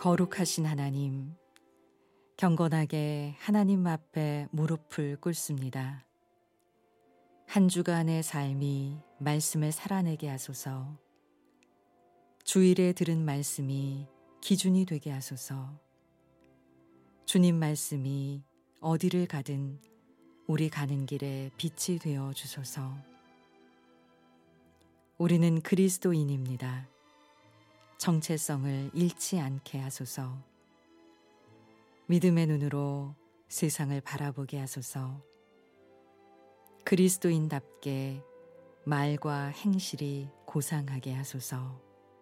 거룩하신 하나님, 경건하게 하나님 앞에 무릎을 꿇습니다. 한 주간의 삶이 말씀을 살아내게 하소서. 주일에 들은 말씀이 기준이 되게 하소서. 주님 말씀이 어디를 가든 우리 가는 길에 빛이 되어 주소서. 우리는 그리스도인입니다. 정체성을 잃지 않게 하소서. 믿음의 눈으로 세상을 바라보게 하소서. 그리스도인답게 말과 행실이 고상하게 하소서.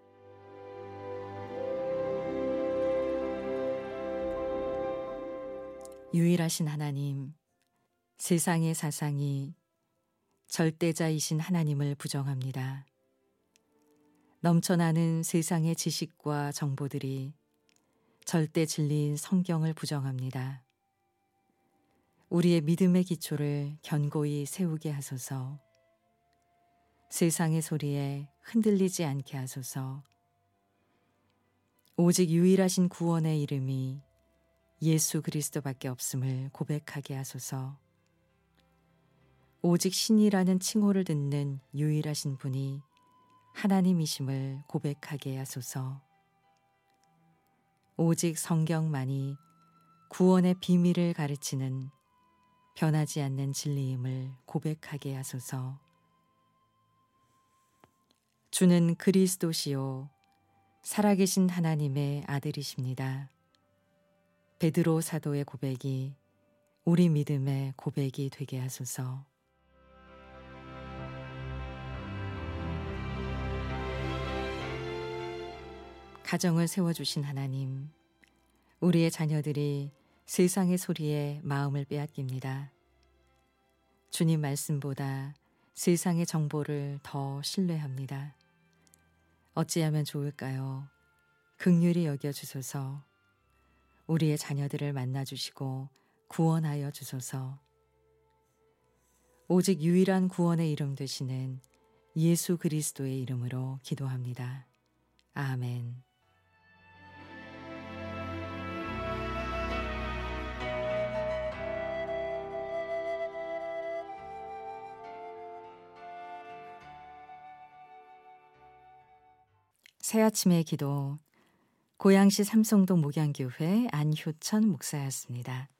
유일하신 하나님, 세상의 사상이 절대자이신 하나님을 부정합니다. 넘쳐나는 세상의 지식과 정보들이 절대 진리인 성경을 부정합니다. 우리의 믿음의 기초를 견고히 세우게 하소서. 세상의 소리에 흔들리지 않게 하소서. 오직 유일하신 구원의 이름이 예수 그리스도밖에 없음을 고백하게 하소서. 오직 신이라는 칭호를 듣는 유일하신 분이 하나님이심을 고백하게 하소서. 오직 성경만이 구원의 비밀을 가르치는 변하지 않는 진리임을 고백하게 하소서. 주는 그리스도시요 살아계신 하나님의 아들이십니다. 베드로 사도의 고백이 우리 믿음의 고백이 되게 하소서. 가정을 세워주신 하나님, 우리의 자녀들이 세상의 소리에 마음을 빼앗깁니다. 주님 말씀보다 세상의 정보를 더 신뢰합니다. 어찌하면 좋을까요? 긍휼히 여겨주소서. 우리의 자녀들을 만나주시고 구원하여 주소서. 오직 유일한 구원의 이름 되시는 예수 그리스도의 이름으로 기도합니다. 아멘. 새아침의 기도, 고양시 삼성동 목양교회 안효천 목사였습니다.